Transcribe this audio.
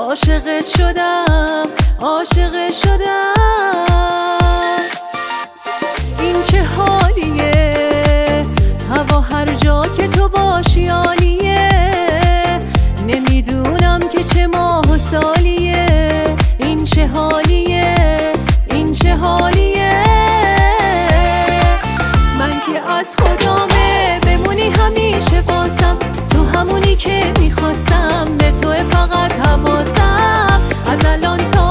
عاشقت شدم، عاشقت شدم. این چه حالیه، هوا هر جا که تو باشی عالیه. نمیدونم که چه ماه و سالیه، این چه حالیه، این چه حالیه. من که از خدامه بمونی همیشه واسم، تو همونی که میخواستم، به تو فقط حواسم. از الان تا